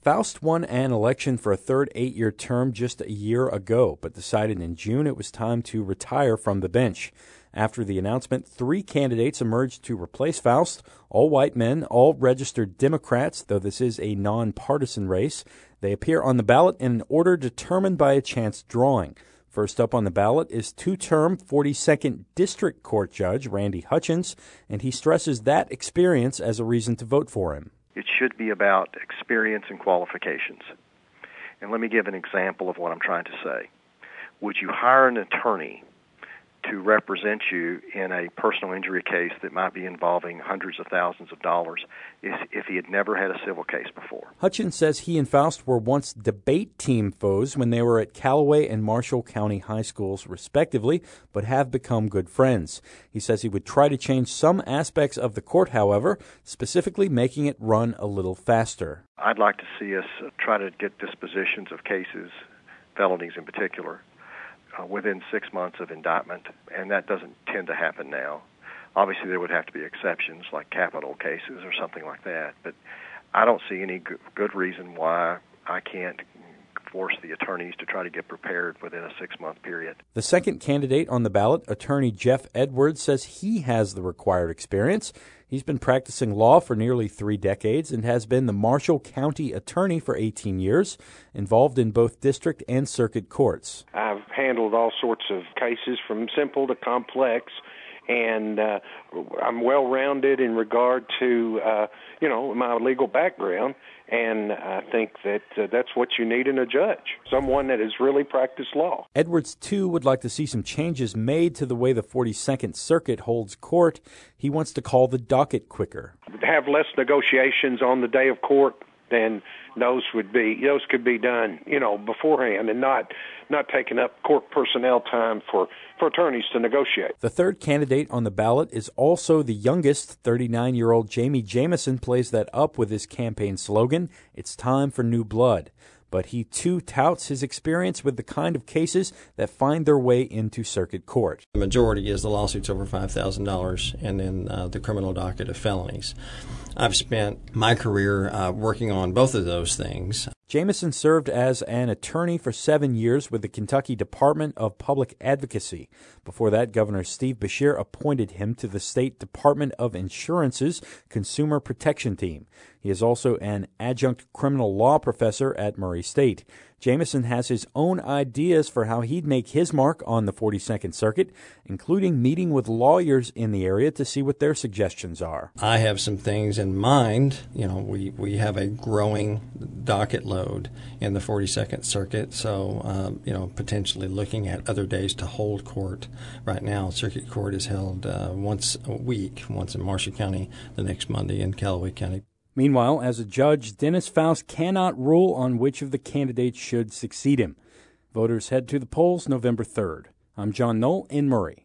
Faust won an election for a third 8-year term just a year ago, but decided in June it was time to retire from the bench. After the announcement, 3 candidates emerged to replace Faust, all white men, all registered Democrats, though this is a nonpartisan race. They appear on the ballot in an order determined by a chance drawing. First up on the ballot is 2-term 42nd District Court Judge Randy Hutchins, and he stresses that experience as a reason to vote for him. It should be about experience and qualifications. And let me give an example of what I'm trying to say. Would you hire an attorney to represent you in a personal injury case that might be involving hundreds of thousands of dollars if he had never had a civil case before? Hutchins says he and Faust were once debate team foes when they were at Callaway and Marshall County high schools, respectively, but have become good friends. He says he would try to change some aspects of the court, however, specifically making it run a little faster. I'd like to see us try to get dispositions of cases, felonies in particular, within 6 months of indictment, and that doesn't tend to happen now. Obviously, there would have to be exceptions like capital cases or something like that, but I don't see any good reason why I can't force the attorneys to try to get prepared within a 6-month period. The second candidate on the ballot, attorney Jeff Edwards, says he has the required experience. He's been practicing law for nearly 3 decades and has been the Marshall County attorney for 18 years, involved in both district and circuit courts. I've handled all sorts of cases from simple to complex, and I'm well-rounded in regard to, my legal background, and I think that that's what you need in a judge, someone that has really practiced law. Edwards, too, would like to see some changes made to the way the 42nd Circuit holds court. He wants to call the docket quicker. Have less negotiations on the day of court, then those could be done, beforehand, and not taking up court personnel time for attorneys to negotiate. The third candidate on the ballot is also the youngest. 39-year-old Jamie Jamison plays that up with his campaign slogan, "It's time for new blood." But he, too, touts his experience with the kind of cases that find their way into circuit court. The majority is the lawsuits over $5,000 and then the criminal docket of felonies. I've spent my career working on both of those things. Jamison served as an attorney for 7 years with the Kentucky Department of Public Advocacy. Before that, Governor Steve Beshear appointed him to the State Department of Insurance's Consumer Protection Team. He is also an adjunct criminal law professor at Murray State. Jamison has his own ideas for how he'd make his mark on the 42nd Circuit, including meeting with lawyers in the area to see what their suggestions are. I have some things in mind. We have a growing docket load in the 42nd Circuit, so, potentially looking at other days to hold court. Right now, circuit court is held once a week, once in Marshall County, the next Monday in Callaway County. Meanwhile, as a judge, Dennis Faust cannot rule on which of the candidates should succeed him. Voters head to the polls November 3rd. I'm John Knoll in Murray.